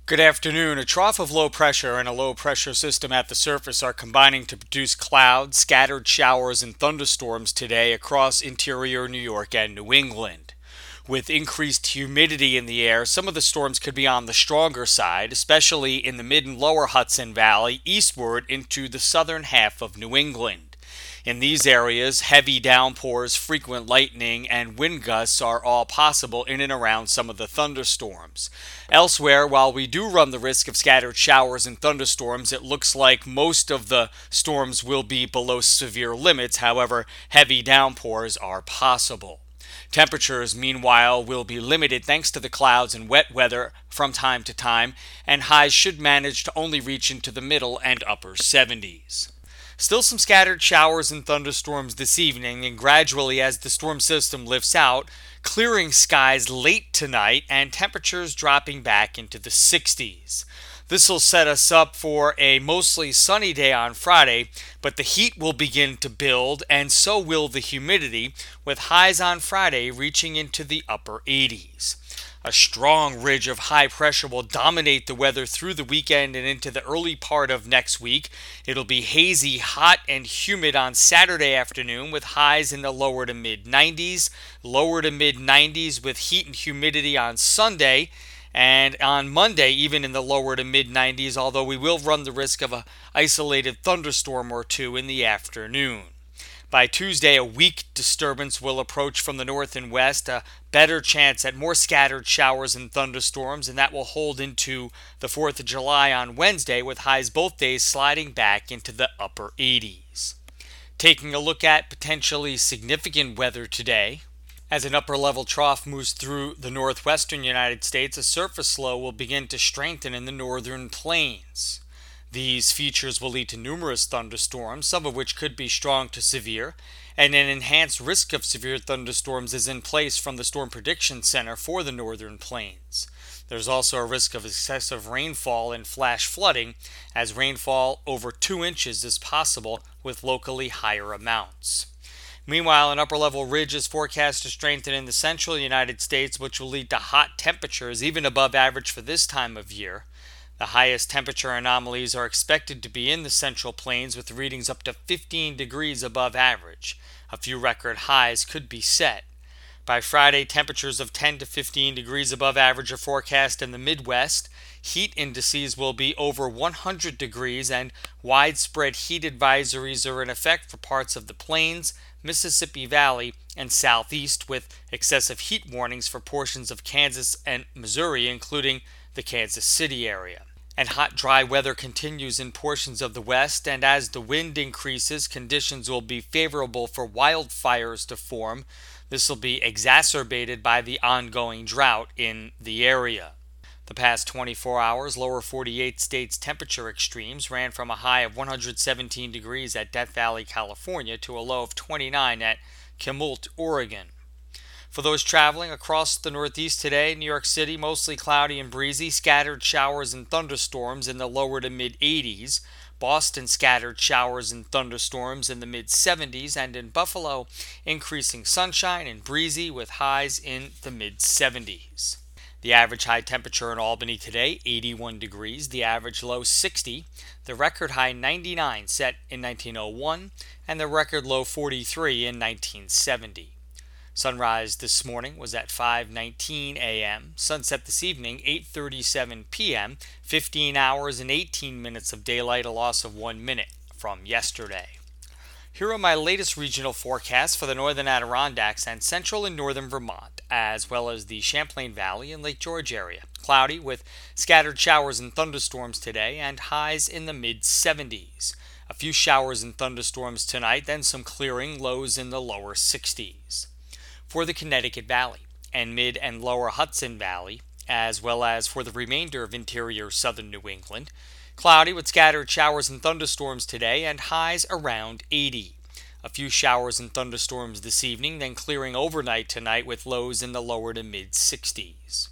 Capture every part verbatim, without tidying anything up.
Good afternoon. A trough of low pressure and a low pressure system at the surface are combining to produce clouds, scattered showers, and thunderstorms today across interior New York and New England. With increased humidity in the air, some of the storms could be on the stronger side, especially in the mid and lower Hudson Valley, eastward into the southern half of New England. In these areas, heavy downpours, frequent lightning, and wind gusts are all possible in and around some of the thunderstorms. Elsewhere, while we do run the risk of scattered showers and thunderstorms, it looks like most of the storms will be below severe limits. However, heavy downpours are possible. Temperatures, meanwhile, will be limited thanks to the clouds and wet weather from time to time, and highs should manage to only reach into the middle and upper seventies. Still some scattered showers and thunderstorms this evening, and gradually as the storm system lifts out, clearing skies late tonight and temperatures dropping back into the sixties. This will set us up for a mostly sunny day on Friday, but the heat will begin to build, and so will the humidity, with highs on Friday reaching into the upper eighties. A strong ridge of high pressure will dominate the weather through the weekend and into the early part of next week. It'll be hazy, hot, and humid on Saturday afternoon with highs in the lower to mid nineties, lower to mid nineties with heat and humidity on Sunday, and on Monday even in the lower to mid nineties, although we will run the risk of an isolated thunderstorm or two in the afternoon. By Tuesday, a weak disturbance will approach from the north and west, a better chance at more scattered showers and thunderstorms, and that will hold into the fourth of July on Wednesday, with highs both days sliding back into the upper eighties. Taking a look at potentially significant weather today, as an upper-level trough moves through the northwestern United States, a surface low will begin to strengthen in the northern plains. These features will lead to numerous thunderstorms, some of which could be strong to severe, and an enhanced risk of severe thunderstorms is in place from the Storm Prediction Center for the northern plains. There's also a risk of excessive rainfall and flash flooding, as rainfall over two inches is possible with locally higher amounts. Meanwhile, an upper-level ridge is forecast to strengthen in the central United States, which will lead to hot temperatures even above average for this time of year. The highest temperature anomalies are expected to be in the central plains, with readings up to fifteen degrees above average. A few record highs could be set. By Friday, temperatures of ten to fifteen degrees above average are forecast in the Midwest. Heat indices will be over one hundred degrees, and widespread heat advisories are in effect for parts of the plains, Mississippi Valley, and Southeast, with excessive heat warnings for portions of Kansas and Missouri, including the Kansas City area. And hot, dry weather continues in portions of the west, and as the wind increases, conditions will be favorable for wildfires to form. This will be exacerbated by the ongoing drought in the area. The past twenty-four hours, lower forty-eight states' temperature extremes ran from a high of one hundred seventeen degrees at Death Valley, California, to a low of twenty-nine at Chemult, Oregon. For those traveling across the Northeast today, New York City mostly cloudy and breezy, scattered showers and thunderstorms in the lower to mid eighties. Boston scattered showers and thunderstorms in the mid seventies, and in Buffalo increasing sunshine and breezy with highs in the mid seventies. The average high temperature in Albany today, eighty-one degrees, the average low sixty, the record high ninety-nine set in nineteen oh one, and the record low forty-three in nineteen seventy. Sunrise this morning was at five nineteen a.m. Sunset this evening, eight thirty-seven p.m., fifteen hours and eighteen minutes of daylight, a loss of one minute from yesterday. Here are my latest regional forecasts for the northern Adirondacks and central and northern Vermont, as well as the Champlain Valley and Lake George area. Cloudy with scattered showers and thunderstorms today, and highs in the mid seventies. A few showers and thunderstorms tonight, then some clearing, lows in the lower sixties. For the Connecticut Valley and mid and lower Hudson Valley, as well as for the remainder of interior southern New England, cloudy with scattered showers and thunderstorms today, and highs around eighty. A few showers and thunderstorms this evening, then clearing overnight tonight with lows in the lower to mid sixties.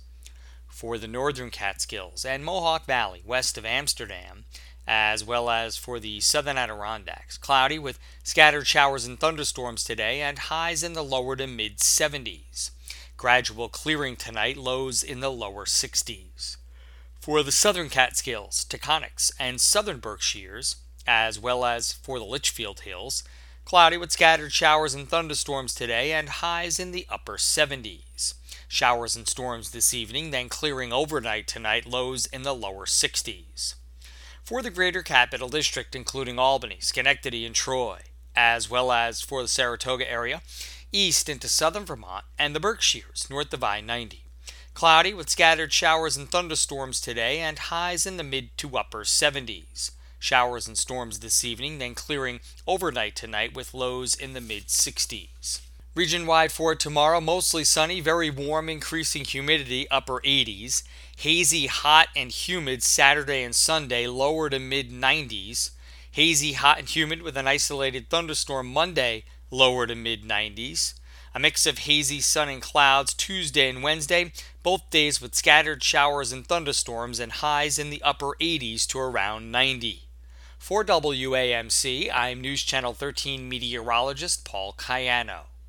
For the northern Catskills and Mohawk Valley west of Amsterdam, as well as for the southern Adirondacks, cloudy with scattered showers and thunderstorms today, and highs in the lower to mid seventies. Gradual clearing tonight, lows in the lower sixties. For the southern Catskills, Taconics, and southern Berkshires, as well as for the Litchfield Hills, cloudy with scattered showers and thunderstorms today and highs in the upper seventies. Showers and storms this evening, then clearing overnight tonight, lows in the lower sixties. For the greater capital district, including Albany, Schenectady, and Troy, as well as for the Saratoga area, east into southern Vermont, and the Berkshires, north of I ninety. Cloudy with scattered showers and thunderstorms today and highs in the mid to upper seventies. Showers and storms this evening, then clearing overnight tonight with lows in the mid sixties. Region-wide for tomorrow, mostly sunny, very warm, increasing humidity, upper eighties. Hazy, hot, and humid Saturday and Sunday, lower to mid nineties. Hazy, hot, and humid with an isolated thunderstorm Monday, lower to mid nineties. A mix of hazy sun and clouds Tuesday and Wednesday, both days with scattered showers and thunderstorms and highs in the upper eighties to around ninety. For W A M C, I'm News Channel thirteen meteorologist Paul Cayano.